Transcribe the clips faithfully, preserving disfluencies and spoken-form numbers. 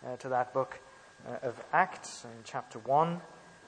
uh, to that book uh, of Acts in chapter one.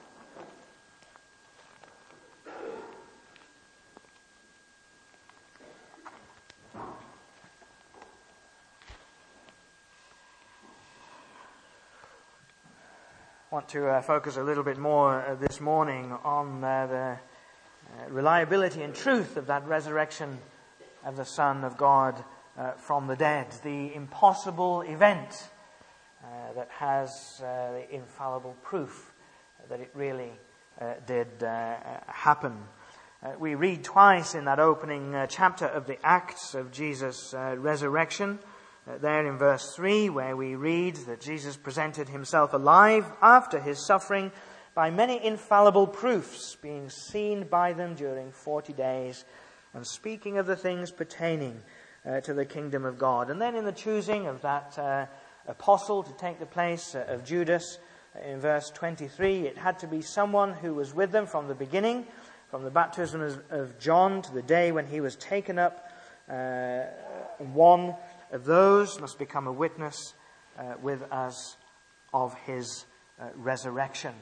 I want to uh, focus a little bit more uh, this morning on uh, the uh, reliability and truth of that resurrection of the Son of God uh, from the dead, the impossible event uh, that has uh, the infallible proof that it really uh, did uh, happen. Uh, we read twice in that opening uh, chapter of the Acts of Jesus' uh, resurrection. Uh, there in verse three, where we read that Jesus presented himself alive after his suffering by many infallible proofs, being seen by them during forty days, and speaking of the things pertaining uh, to the kingdom of God. And then in the choosing of that uh, apostle to take the place uh, of Judas, uh, in verse twenty-three, it had to be someone who was with them from the beginning, from the baptism of, of John to the day when he was taken up. Uh, one of those must become a witness uh, with us of his uh, resurrection.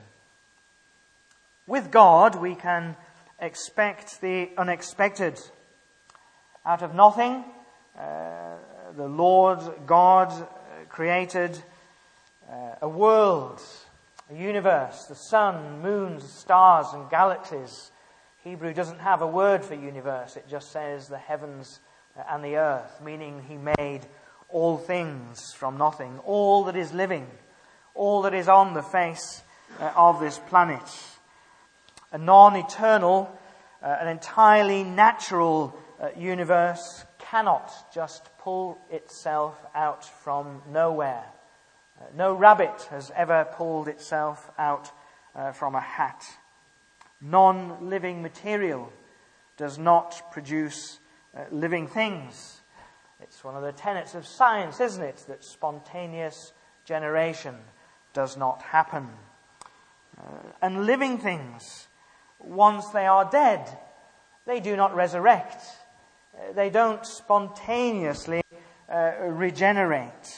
With God, we can expect the unexpected. Out of nothing, uh, the Lord God created uh, a world, a universe, the sun, moons, stars, and galaxies. Hebrew doesn't have a word for universe. It just says the heavens and the earth, meaning he made all things from nothing, all that is living, all that is on the face uh, of this planet. A non-eternal, uh, an entirely natural uh, universe cannot just pull itself out from nowhere. Uh, no rabbit has ever pulled itself out uh, from a hat. Non-living material does not produce Uh, living things. It's one of the tenets of science, isn't it, that spontaneous generation does not happen. Uh, and living things, once they are dead, they do not resurrect. Uh, they don't spontaneously uh, regenerate.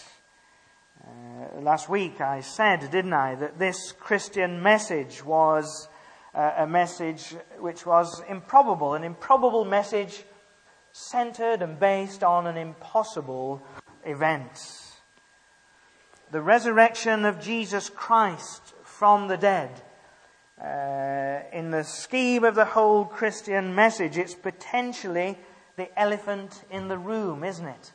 Uh, last week I said, didn't I, that this Christian message was uh, a message which was improbable, an improbable message centered and based on an impossible event. The resurrection of Jesus Christ from the dead. Uh, in the scheme of the whole Christian message, it's potentially the elephant in the room, isn't it?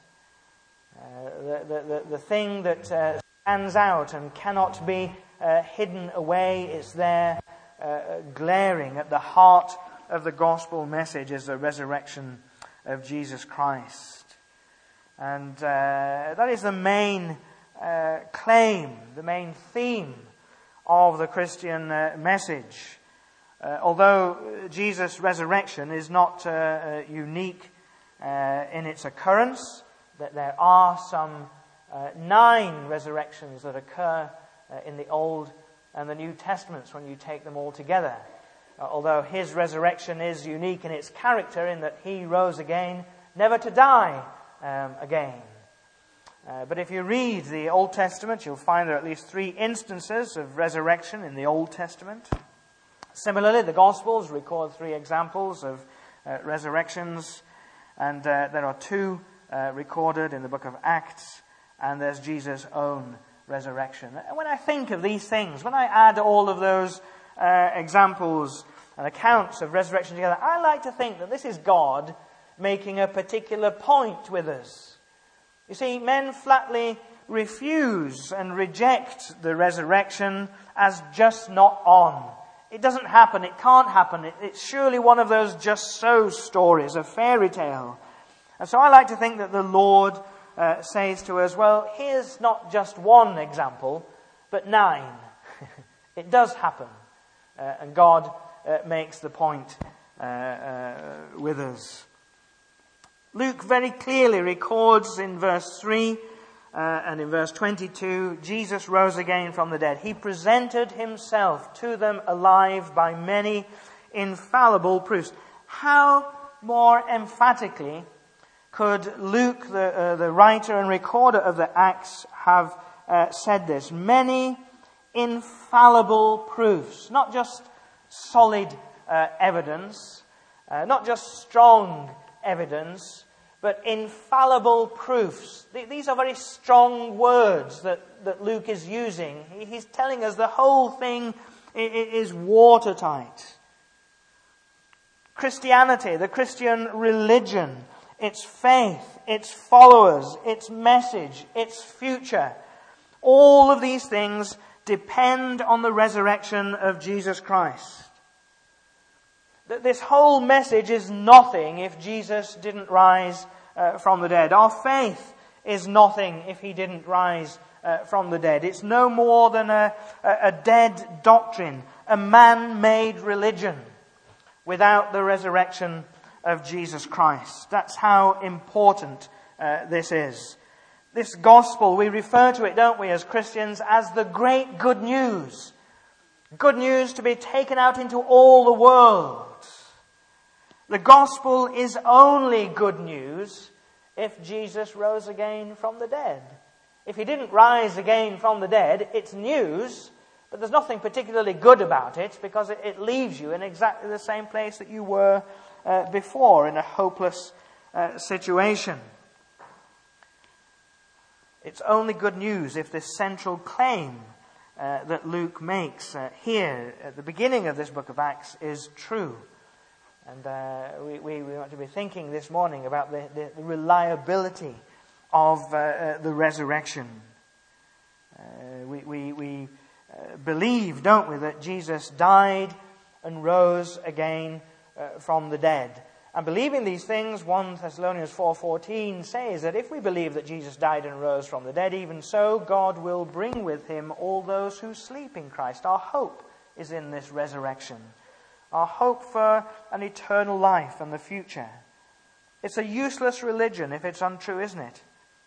Uh, the, the, the, the thing that uh, stands out and cannot be uh, hidden away. It's there uh, glaring at the heart of the gospel message is the resurrection of Jesus Christ. And uh, that is the main uh, claim, the main theme of the Christian uh, message. Uh, although Jesus' resurrection is not uh, uh, unique uh, in its occurrence, that there are some uh, nine resurrections that occur uh, in the Old and the New Testaments when you take them all together. Uh, although his resurrection is unique in its character in that he rose again, never to die um, again. Uh, but if you read the Old Testament, you'll find there are at least three instances of resurrection in the Old Testament. Similarly, the Gospels record three examples of uh, resurrections, and uh, there are two uh, recorded in the book of Acts, and there's Jesus' own resurrection. And when I think of these things, when I add all of those Uh, examples and accounts of resurrection together, I like to think that this is God making a particular point with us. You see, men flatly refuse and reject the resurrection as just not on. It doesn't happen, it can't happen, it, it's surely one of those just so stories, a fairy tale. And so I like to think that the Lord uh, says to us, well, here's not just one example, but nine. It does happen. Uh, and God uh, makes the point uh, uh, with us. Luke very clearly records in verse three uh, and in verse twenty-two, Jesus rose again from the dead. He presented himself to them alive by many infallible proofs. How more emphatically could Luke, the, uh, the writer and recorder of the Acts, have uh, said this. Many infallible proofs, not just solid uh, evidence, uh, not just strong evidence, but infallible proofs. These are very strong words that, that Luke is using. He's telling us the whole thing is watertight. Christianity, the Christian religion, its faith, its followers, its message, its future, all of these things depend on the resurrection of Jesus Christ. This whole message is nothing if Jesus didn't rise uh, from the dead. Our faith is nothing if he didn't rise uh, from the dead. It's no more than a, a dead doctrine, a man-made religion without the resurrection of Jesus Christ. That's how important uh, this is. This gospel, we refer to it, don't we, as Christians, as the great good news. Good news to be taken out into all the world. The gospel is only good news if Jesus rose again from the dead. If he didn't rise again from the dead, it's news, but there's nothing particularly good about it because it, it leaves you in exactly the same place that you were uh, before, in a hopeless uh, situation. It's only good news if this central claim uh, that Luke makes uh, here at the beginning of this book of Acts is true. And uh, we, we, we want to be thinking this morning about the, the, the reliability of uh, uh, the resurrection. Uh, we we, we uh, believe, don't we, that Jesus died and rose again uh, from the dead. And believing these things, First Thessalonians four fourteen says that if we believe that Jesus died and rose from the dead, even so God will bring with him all those who sleep in Christ. Our hope is in this resurrection. Our hope for an eternal life and the future. It's a useless religion if it's untrue, isn't it?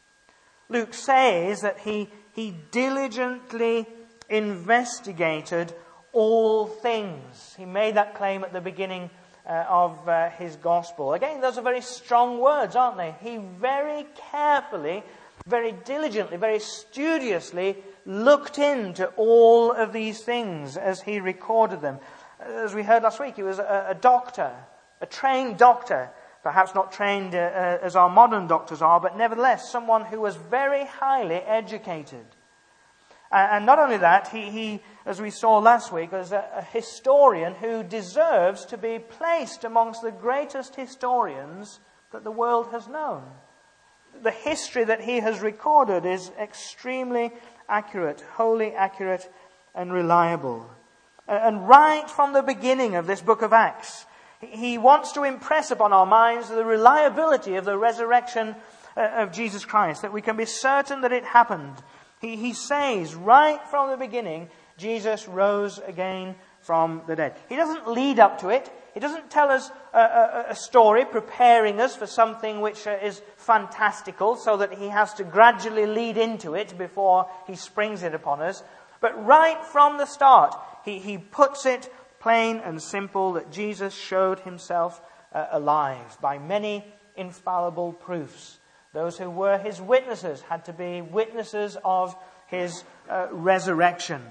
Luke says that he, he diligently investigated all things. He made that claim at the beginning uh, of uh, his gospel. Again, those are very strong words, aren't they? He very carefully, very diligently, very studiously looked into all of these things as he recorded them. As we heard last week, he was a, a doctor, a trained doctor, perhaps not trained uh, uh, as our modern doctors are, but nevertheless someone who was very highly educated. Uh, and not only that, he, he, as we saw last week, was a, a historian who deserves to be placed amongst the greatest historians that the world has known. The history that he has recorded is extremely accurate, wholly accurate and reliable. And right from the beginning of this book of Acts, he wants to impress upon our minds the reliability of the resurrection of Jesus Christ, that we can be certain that it happened. He, he says right from the beginning, Jesus rose again from the dead. He doesn't lead up to it. He doesn't tell us a, a, a story preparing us for something which is fantastical so that he has to gradually lead into it before he springs it upon us. But right from the start, He, he puts it plain and simple that Jesus showed himself uh, alive by many infallible proofs. Those who were his witnesses had to be witnesses of his uh, resurrection.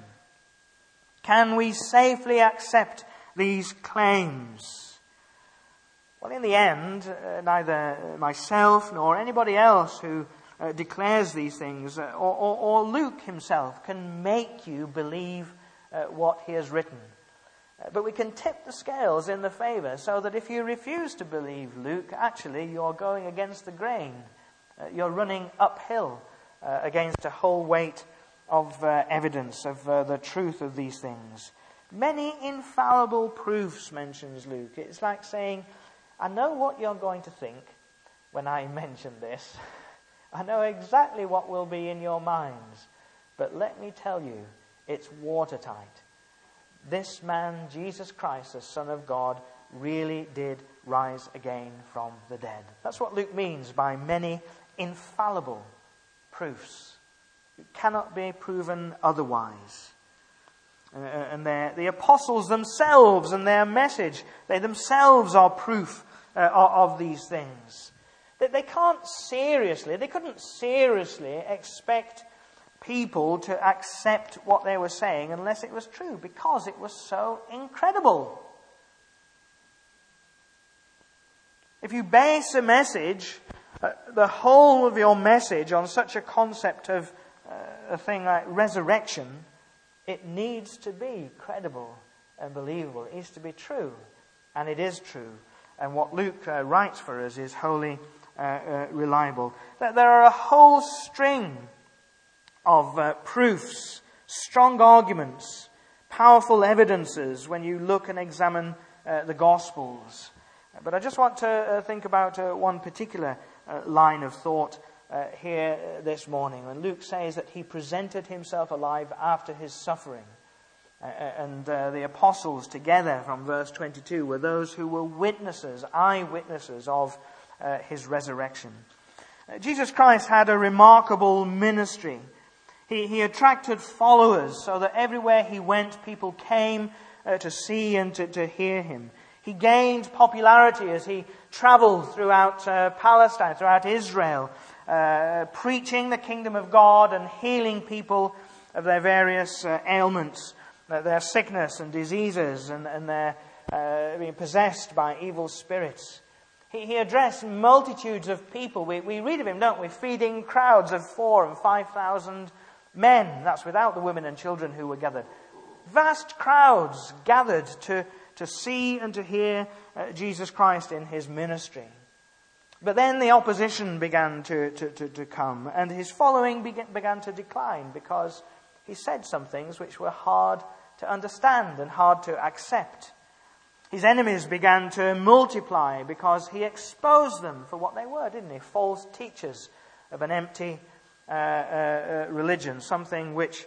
Can we safely accept these claims? Well, in the end, uh, neither myself nor anybody else who uh, declares these things, uh, or, or, or Luke himself, can make you believe Uh, what he has written. Uh, but we can tip the scales in the favor so that if you refuse to believe Luke, actually you're going against the grain. Uh, you're running uphill uh, against a whole weight of uh, evidence of uh, the truth of these things. Many infallible proofs, mentions Luke. It's like saying, I know what you're going to think when I mention this. I know exactly what will be in your minds. But let me tell you, it's watertight. This man, Jesus Christ, the Son of God, really did rise again from the dead. That's what Luke means by many infallible proofs. It cannot be proven otherwise. Uh, and the apostles themselves and their message, they themselves are proof uh, of these things. That they can't seriously, they couldn't seriously expect people to accept what they were saying unless it was true, because it was so incredible. If you base a message, uh, the whole of your message on such a concept of uh, a thing like resurrection, it needs to be credible and believable. It needs to be true. And it is true. And what Luke uh, writes for us is wholly uh, uh, reliable. There are a whole string of uh, proofs, strong arguments, powerful evidences when you look and examine uh, the Gospels. But I just want to uh, think about uh, one particular uh, line of thought uh, here uh, this morning. When Luke says that he presented himself alive after his suffering. Uh, and uh, the apostles together from verse twenty-two were those who were witnesses, eyewitnesses of uh, his resurrection. Uh, Jesus Christ had a remarkable ministry. He, he attracted followers so that everywhere he went, people came uh, to see and to, to hear him. He gained popularity as he traveled throughout uh, Palestine, throughout Israel, uh, preaching the kingdom of God and healing people of their various uh, ailments, uh, their sickness and diseases, and, and their uh, being possessed by evil spirits. He, he addressed multitudes of people. We, we read of him, don't we? Feeding crowds of four and five thousand men. That's without the women and children who were gathered. Vast crowds gathered to to see and to hear uh, Jesus Christ in his ministry. But then the opposition began to, to, to, to come, and his following began, began to decline because he said some things which were hard to understand and hard to accept. His enemies began to multiply because he exposed them for what they were, didn't he? False teachers of an empty uh, uh, uh, religion, something which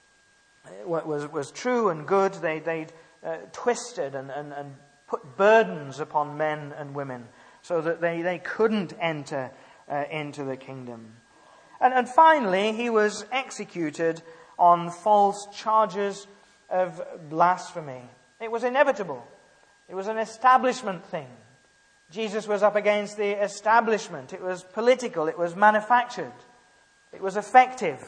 was, was true and good. They, they'd Uh, twisted and, and, and put burdens upon men and women so that they, they couldn't enter uh, into the kingdom. And, and finally, he was executed on false charges of blasphemy. It was inevitable. It was an establishment thing. Jesus was up against the establishment. It was political. It was manufactured. It was effective.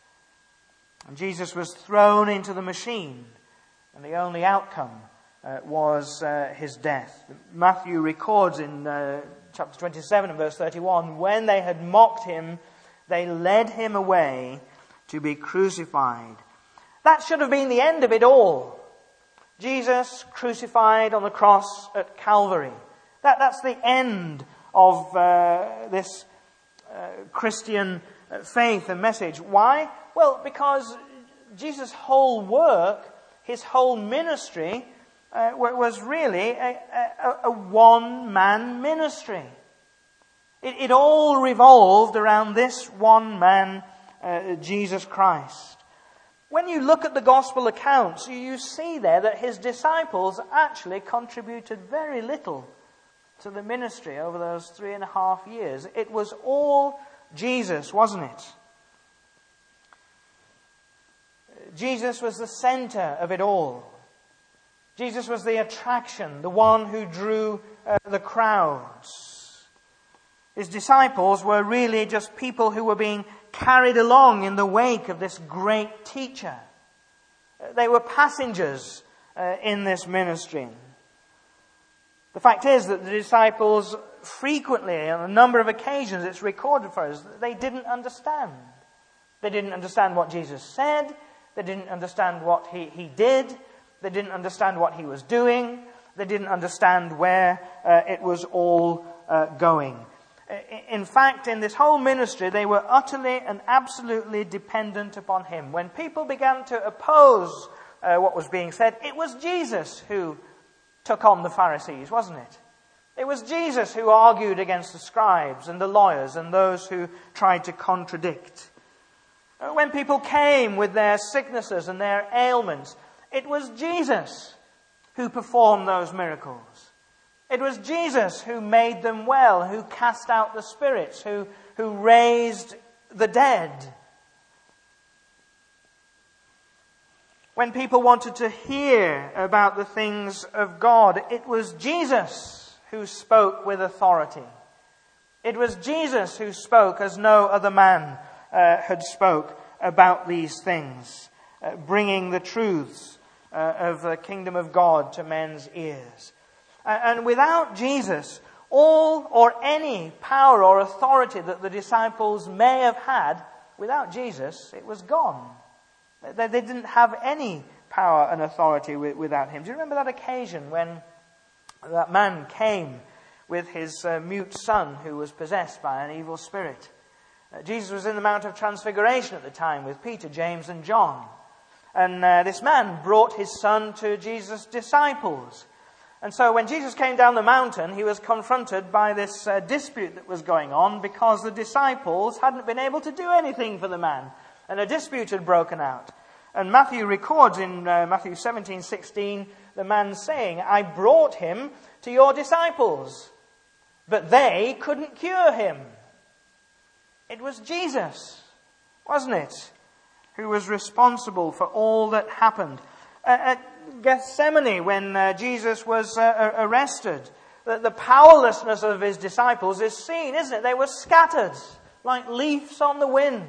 And Jesus was thrown into the machine. And the only outcome uh, was uh, his death. Matthew records in uh, chapter twenty-seven and verse thirty-one, when they had mocked him, they led him away to be crucified. That should have been the end of it all. Jesus crucified on the cross at Calvary. That, that's the end of uh, this uh, Christian faith and message. Why? Well, because Jesus' whole work, his whole ministry uh, was really a, a, a one-man ministry. It, it all revolved around this one man, uh, Jesus Christ. When you look at the gospel accounts, you, you see there that his disciples actually contributed very little to the ministry over those three and a half years. It was all Jesus, wasn't it? Jesus was the center of it all. Jesus was the attraction, the one who drew uh, the crowds. His disciples were really just people who were being carried along in the wake of this great teacher. They were passengers uh, in this ministry. The fact is that the disciples frequently, on a number of occasions, it's recorded for us, they didn't understand. They didn't understand what Jesus said. They didn't understand what he, he did. They didn't understand what he was doing. They didn't understand where uh, it was all uh, going. In fact, in this whole ministry, they were utterly and absolutely dependent upon him. When people began to oppose uh, what was being said, it was Jesus who took on the Pharisees, wasn't it? It was Jesus who argued against the scribes and the lawyers and those who tried to contradict. When people came with their sicknesses and their ailments, it was Jesus who performed those miracles. It was Jesus who made them well, who cast out the spirits, who, who raised the dead. When people wanted to hear about the things of God, it was Jesus who spoke with authority. It was Jesus who spoke as no other man Uh, had spoke. about these things, uh, bringing the truths uh, of the kingdom of God to men's ears. Uh, and without Jesus, all or any power or authority that the disciples may have had, without Jesus, it was gone. They, they didn't have any power and authority without him. Do you remember that occasion when that man came with his uh, mute son who was possessed by an evil spirit? Uh, Jesus was in the Mount of Transfiguration at the time with Peter, James and John. And uh, this man brought his son to Jesus' disciples. And so when Jesus came down the mountain, he was confronted by this uh, dispute that was going on because the disciples hadn't been able to do anything for the man. And a dispute had broken out. And Matthew records in uh, Matthew seventeen sixteen, the man saying, "I brought him to your disciples, but they couldn't cure him." It was Jesus, wasn't it, who was responsible for all that happened. Uh, at Gethsemane, when uh, Jesus was uh, arrested, the, the powerlessness of his disciples is seen, isn't it? They were scattered like leaves on the wind.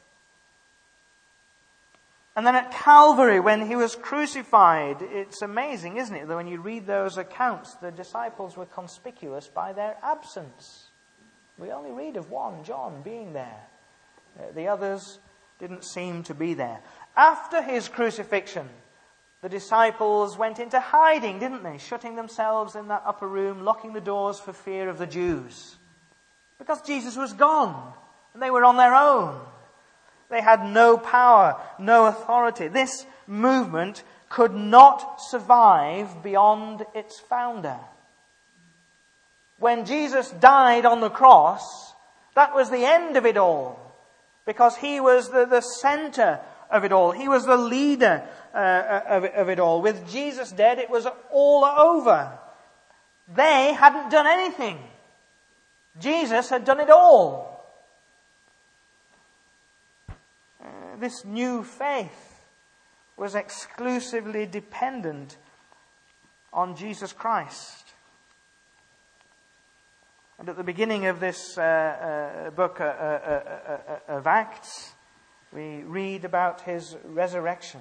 And then at Calvary, when he was crucified, it's amazing, isn't it, that when you read those accounts, the disciples were conspicuous by their absence. We only read of one, John, being there. Uh, the others didn't seem to be there. After his crucifixion, the disciples went into hiding, didn't they? Shutting themselves in that upper room, locking the doors for fear of the Jews. Because Jesus was gone, and they were on their own. They had no power, no authority. This movement could not survive beyond its founder. When Jesus died on the cross, that was the end of it all. Because he was the, the center of it all. He was the leader uh, of, of it all. With Jesus dead, it was all over. They hadn't done anything. Jesus had done it all. Uh, this new faith was exclusively dependent on Jesus Christ. And at the beginning of this uh, uh, book uh, uh, uh, uh, of Acts, we read about his resurrection.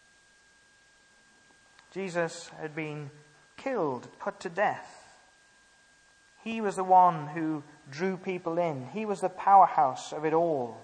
Jesus had been killed, put to death. He was the one who drew people in. He was the powerhouse of it all.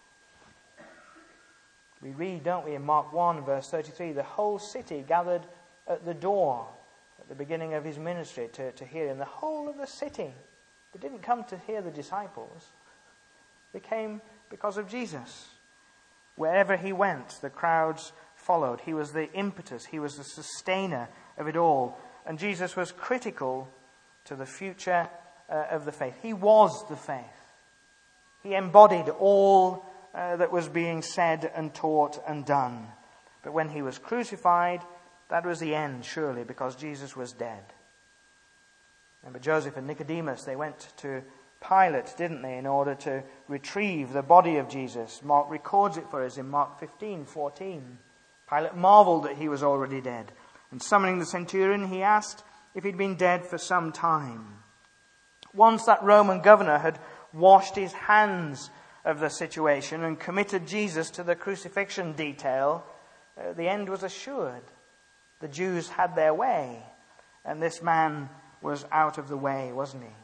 We read, don't we, in Mark one, verse thirty-three, the whole city gathered at the door at the beginning of his ministry to, to hear him. The whole of the city. They didn't come to hear the disciples. They came because of Jesus. Wherever he went, the crowds followed. He was the impetus. He was the sustainer of it all. And Jesus was critical to the future uh, of the faith. He was the faith. He embodied all uh, that was being said and taught and done. But when he was crucified, that was the end, surely, because Jesus was dead. Remember Joseph and Nicodemus, they went to Pilate, didn't they, in order to retrieve the body of Jesus. Mark records it for us in Mark fifteen fourteen. Pilate marveled that he was already dead. And summoning the centurion, he asked if he'd been dead for some time. Once that Roman governor had washed his hands of the situation and committed Jesus to the crucifixion detail, uh, the end was assured. The Jews had their way, and this man was out of the way, wasn't he?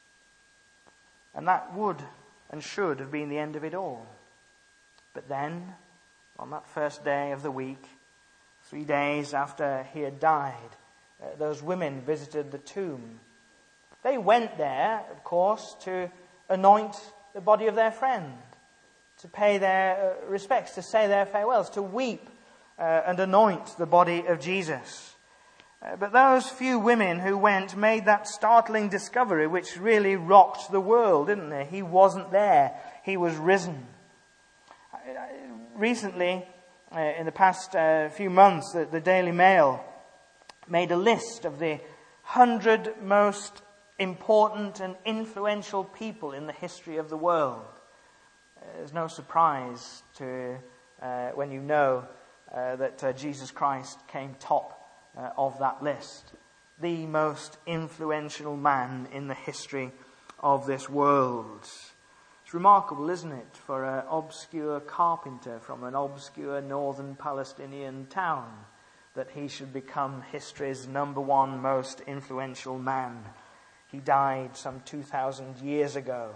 And that would and should have been the end of it all. But then, on that first day of the week, three days after he had died, uh, those women visited the tomb. They went there, of course, to anoint the body of their friend, to pay their uh, respects, to say their farewells, to weep uh, and anoint the body of Jesus. Uh, but those few women who went made that startling discovery which really rocked the world, didn't they? He wasn't there. He was risen. Uh, recently, uh, in the past uh, few months, the, the Daily Mail made a list of the hundred most important and influential people in the history of the world. Uh, there's no surprise to uh, when you know uh, that uh, Jesus Christ came top Uh, of that list. The most influential man in the history of this world. It's remarkable, isn't it, for an obscure carpenter from an obscure northern Palestinian town, that he should become history's number one most influential man. He died some two thousand years ago.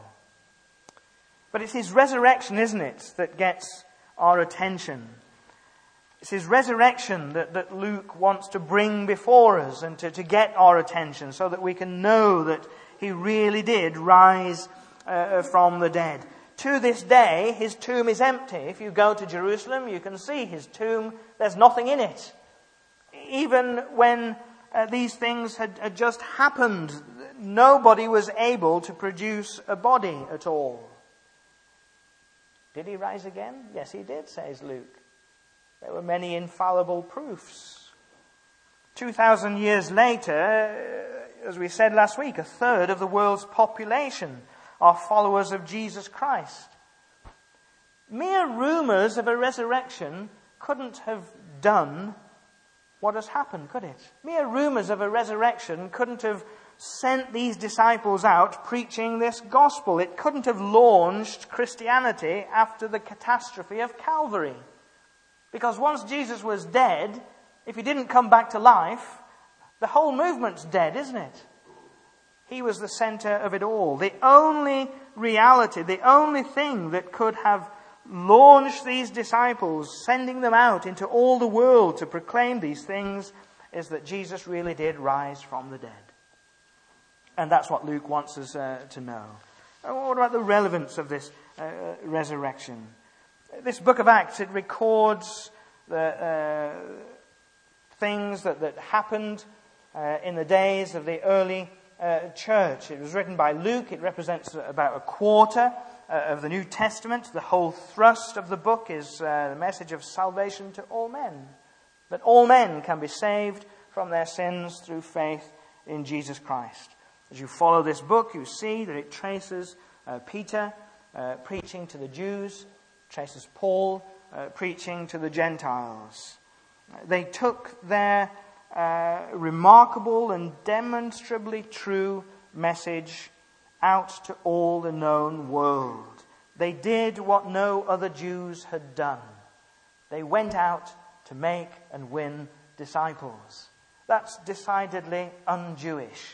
But it's his resurrection, isn't it, that gets our attention. It's his resurrection that, that Luke wants to bring before us and to, to get our attention, so that we can know that he really did rise uh, from the dead. To this day, his tomb is empty. If you go to Jerusalem, you can see his tomb. There's nothing in it. Even when uh, these things had, had just happened, nobody was able to produce a body at all. Did he rise again? Yes, he did, says Luke. There were many infallible proofs. Two thousand years later, as we said last week, a third of the world's population are followers of Jesus Christ. Mere rumors of a resurrection couldn't have done what has happened, could it? Mere rumors of a resurrection couldn't have sent these disciples out preaching this gospel. It couldn't have launched Christianity after the catastrophe of Calvary. Because once Jesus was dead, if he didn't come back to life, the whole movement's dead, isn't it? He was the center of it all. The only reality, the only thing that could have launched these disciples, sending them out into all the world to proclaim these things, is that Jesus really did rise from the dead. And that's what Luke wants us uh, to know. What about the relevance of this uh, resurrection? This book of Acts, it records the uh, things that, that happened uh, in the days of the early uh, church. It was written by Luke. It represents about a quarter uh, of the New Testament. The whole thrust of the book is uh, the message of salvation to all men. That all men can be saved from their sins through faith in Jesus Christ. As you follow this book, you see that it traces uh, Peter uh, preaching to the Jews, traces Paul uh, preaching to the Gentiles. They took their uh, remarkable and demonstrably true message out to all the known world. They did what no other Jews had done. They went out to make and win disciples. That's decidedly un-Jewish.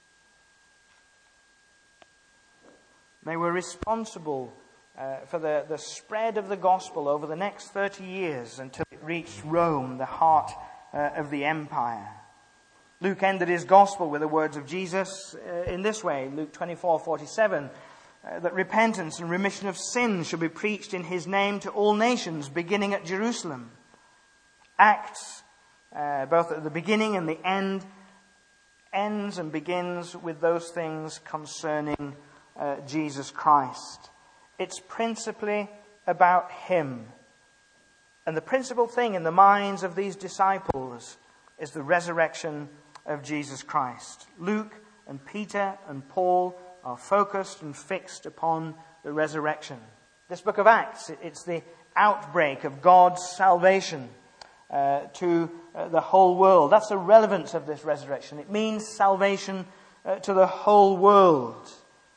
They were responsible uh, for the, the spread of the gospel over the next thirty years until it reached Rome, the heart uh, of the empire. Luke ended his gospel with the words of Jesus uh, in this way, Luke twenty-four forty-seven, uh, that repentance and remission of sins should be preached in his name to all nations, beginning at Jerusalem. Acts, uh, both at the beginning and the end, ends and begins with those things concerning uh, Jesus Christ. It's principally about him. And the principal thing in the minds of these disciples is the resurrection of Jesus Christ. Luke and Peter and Paul are focused and fixed upon the resurrection. This book of Acts, it's the outbreak of God's salvation uh, to uh, the whole world. That's the relevance of this resurrection. It means salvation uh, to the whole world.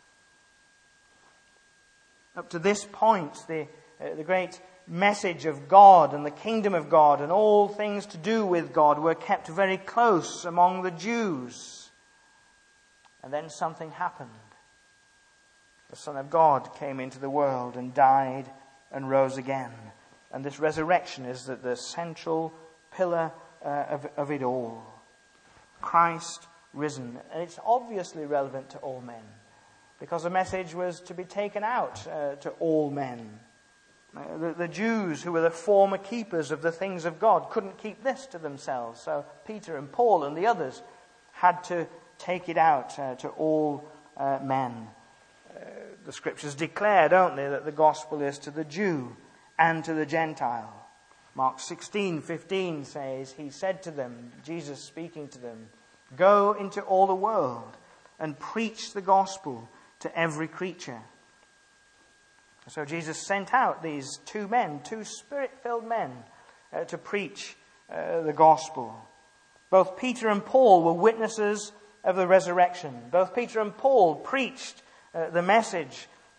Up to this point, the, uh, the great message of God and the kingdom of God and all things to do with God were kept very close among the Jews. And then something happened. The Son of God came into the world and died and rose again. And this resurrection is the, the central pillar uh, of, of it all. Christ risen. And it's obviously relevant to all men, because the message was to be taken out uh, to all men. Uh, the, the Jews, who were the former keepers of the things of God, couldn't keep this to themselves. So Peter and Paul and the others had to take it out uh, to all uh, men. Uh, the scriptures declare, don't they, that the gospel is to the Jew and to the Gentile. Mark sixteen fifteen says, he said to them, Jesus speaking to them, "Go into all the world and preach the gospel to every creature." So Jesus sent out these two men, two spirit-filled men, uh, to preach uh, the gospel. Both Peter and Paul were witnesses of the resurrection. Both Peter and Paul preached uh, the message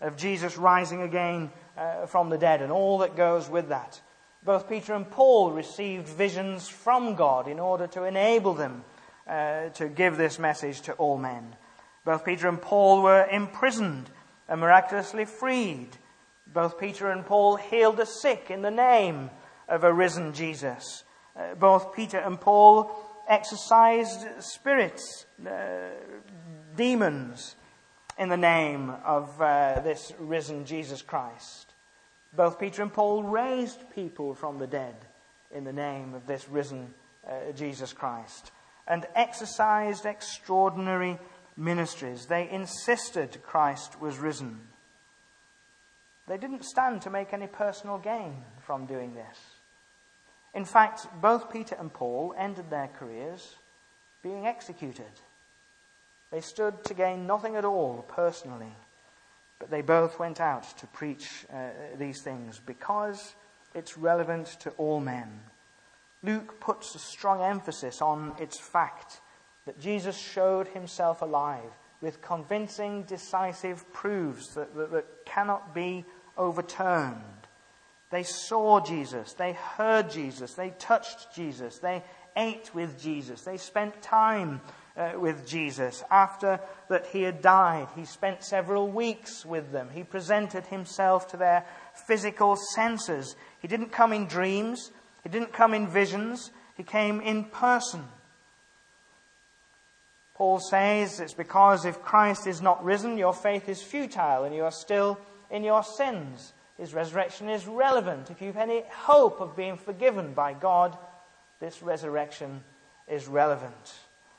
of Jesus rising again uh, from the dead and all that goes with that. Both Peter and Paul received visions from God in order to enable them uh, to give this message to all men. Both Peter and Paul were imprisoned and miraculously freed. Both Peter and Paul healed the sick in the name of a risen Jesus. Uh, both Peter and Paul exorcised spirits, uh, demons, in the name of uh, this risen Jesus Christ. Both Peter and Paul raised people from the dead in the name of this risen uh, Jesus Christ, and exercised extraordinary ministries. They insisted Christ was risen. They didn't stand to make any personal gain from doing this. In fact, both Peter and Paul ended their careers being executed. They stood to gain nothing at all personally, but they both went out to preach uh, these things because it's relevant to all men. Luke puts a strong emphasis on its fact that Jesus showed himself alive with convincing, decisive proofs that, that, that cannot be overturned. They saw Jesus, they heard Jesus, they touched Jesus, they ate with Jesus, they spent time uh, with Jesus. After that he had died, he spent several weeks with them. He presented himself to their physical senses. He didn't come in dreams, he didn't come in visions, he came in person. Paul says it's because if Christ is not risen, your faith is futile and you are still in your sins. His resurrection is relevant. If you've any hope of being forgiven by God, this resurrection is relevant.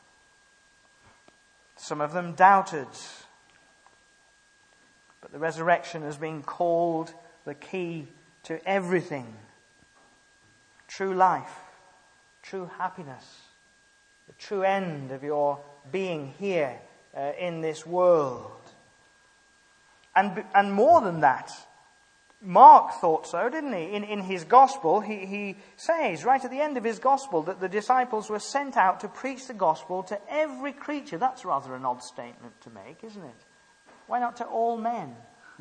Some of them doubted, but the resurrection has been called the key to everything. True life, true happiness, the true end of your being here uh, in this world. And, and more than that, Mark thought so, didn't he? In, in his gospel, he, he says, right at the end of his gospel, that the disciples were sent out to preach the gospel to every creature. That's rather an odd statement to make, isn't it? Why not to all men?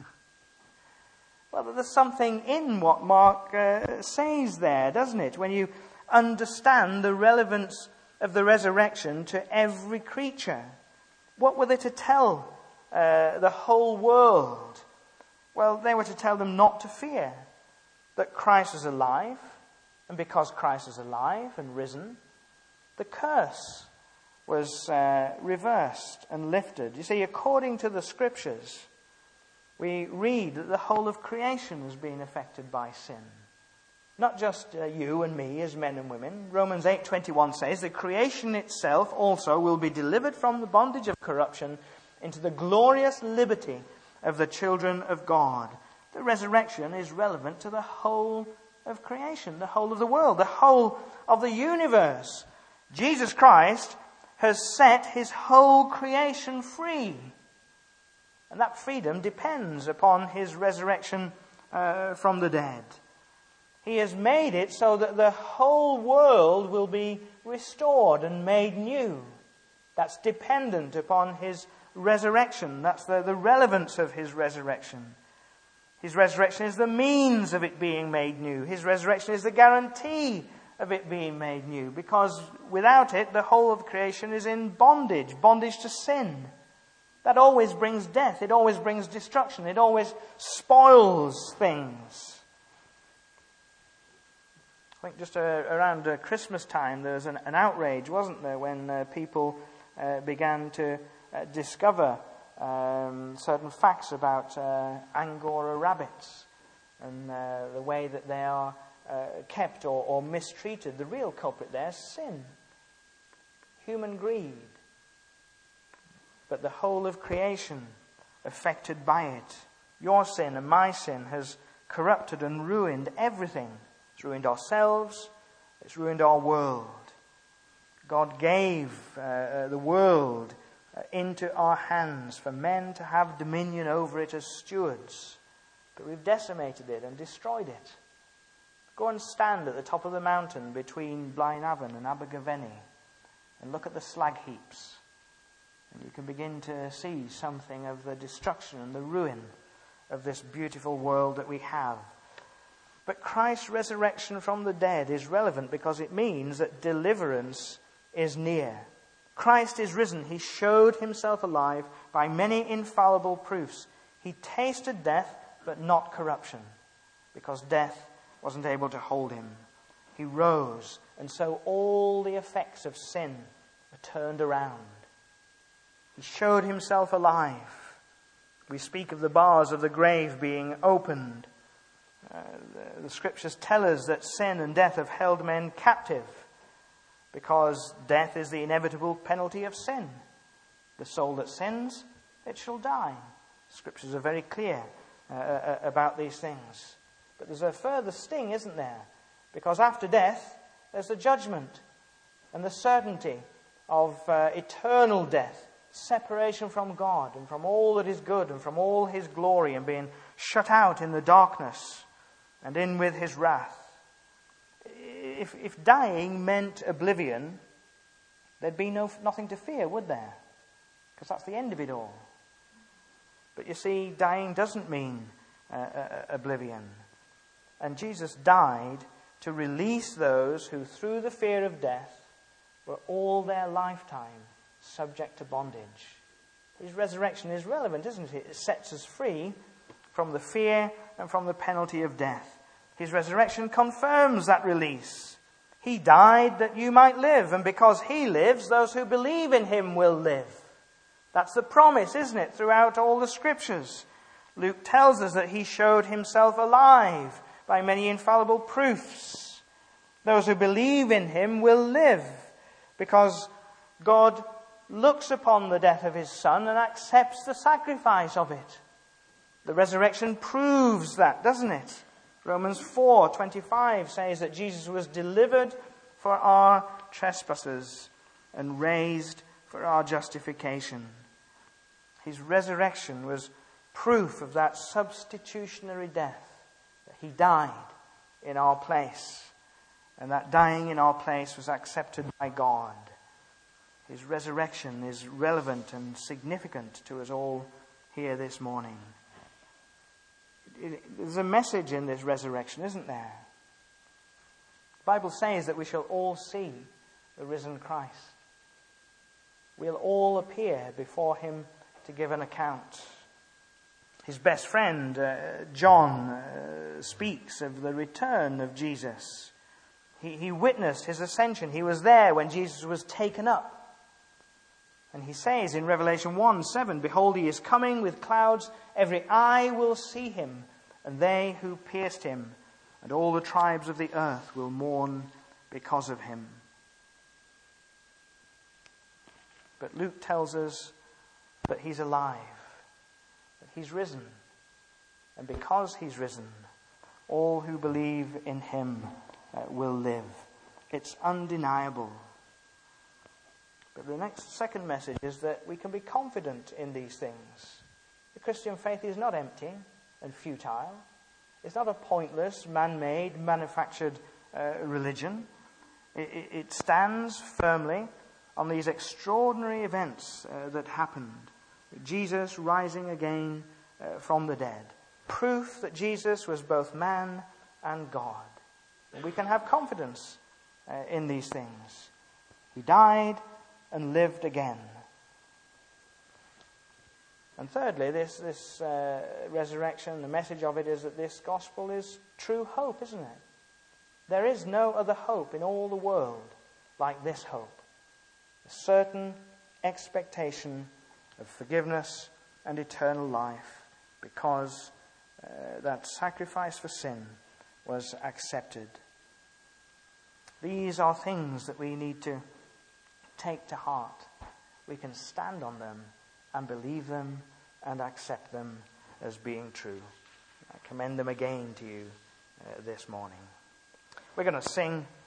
Well, there's something in what Mark uh, says there, doesn't it? When you understand the relevance of the resurrection to every creature. What were they to tell uh, the whole world? Well, they were to tell them not to fear, that Christ is alive, and because Christ is alive and risen, the curse was uh, reversed and lifted. You see, according to the Scriptures, we read that the whole of creation has been affected by sin. Not just uh, you and me as men and women. Romans eight twenty-one says, the creation itself also will be delivered from the bondage of corruption into the glorious liberty of the children of God. The resurrection is relevant to the whole of creation, the whole of the world, the whole of the universe. Jesus Christ has set his whole creation free. And that freedom depends upon his resurrection uh, from the dead. He has made it so that the whole world will be restored and made new. That's dependent upon his resurrection. That's the, the relevance of his resurrection. His resurrection is the means of it being made new. His resurrection is the guarantee of it being made new. Because without it, the whole of creation is in bondage, bondage to sin. That always brings death. It always brings destruction. It always spoils things. I think just uh, around uh, Christmas time there was an, an outrage, wasn't there, when uh, people uh, began to uh, discover um, certain facts about uh, Angora rabbits and uh, the way that they are uh, kept or, or mistreated. The real culprit there is sin, human greed. But the whole of creation affected by it. Your sin and my sin has corrupted and ruined everything. It's ruined ourselves. It's ruined our world. God gave uh, the world uh, into our hands for men to have dominion over it as stewards. But we've decimated it and destroyed it. Go and stand at the top of the mountain between Blaenavon and Abergavenny and look at the slag heaps. And you can begin to see something of the destruction and the ruin of this beautiful world that we have. But Christ's resurrection from the dead is relevant because it means that deliverance is near. Christ is risen. He showed himself alive by many infallible proofs. He tasted death, but not corruption, because death wasn't able to hold him. He rose, and so all the effects of sin were turned around. He showed himself alive. We speak of the bars of the grave being opened. Uh, the, the scriptures tell us that sin and death have held men captive, because death is the inevitable penalty of sin. The soul that sins, it shall die. Scriptures are very clear uh, about these things. But there's a further sting, isn't there? Because after death, there's the judgment and the certainty of uh, eternal death, separation from God and from all that is good and from all his glory, and being shut out in the darkness and in with his wrath. If, if dying meant oblivion, there'd be no, nothing to fear, would there? Because that's the end of it all. But you see, dying doesn't mean uh, uh, oblivion. And Jesus died to release those who, through the fear of death, were all their lifetime subject to bondage. His resurrection is relevant, isn't it? It sets us free from the fear and from the penalty of death. His resurrection confirms that release. He died that you might live, and because he lives, those who believe in him will live. That's the promise, isn't it, throughout all the scriptures. Luke tells us that he showed himself alive by many infallible proofs. Those who believe in him will live, because God looks upon the death of his Son and accepts the sacrifice of it. The resurrection proves that, doesn't it? Romans four twenty-five says that Jesus was delivered for our trespasses and raised for our justification. His resurrection was proof of that substitutionary death, that he died in our place, and that dying in our place was accepted by God. His resurrection is relevant and significant to us all here this morning. There's a message in this resurrection, isn't there? The Bible says that we shall all see the risen Christ. We'll all appear before him to give an account. His best friend, uh, John, uh, speaks of the return of Jesus. He, he witnessed his ascension. He was there when Jesus was taken up. And he says in Revelation one seven, "Behold, he is coming with clouds. Every eye will see him, and they who pierced him, and all the tribes of the earth will mourn because of him." But Luke tells us that he's alive, that he's risen. And because he's risen, all who believe in him uh, will live. It's undeniable. But the next, second message is that we can be confident in these things. The Christian faith is not empty and futile. It's not a pointless, man-made, manufactured uh, religion. It, it, it stands firmly on these extraordinary events uh, that happened. Jesus rising again uh, from the dead. Proof that Jesus was both man and God. And we can have confidence uh, in these things. He died and lived again. And thirdly, this, this uh, resurrection, the message of it is that this gospel is true hope, isn't it? There is no other hope in all the world like this hope. A certain expectation of forgiveness and eternal life, because uh, that sacrifice for sin was accepted. These are things that we need to take to heart. We can stand on them and believe them and accept them as being true. I commend them again to you uh, this morning. We're going to sing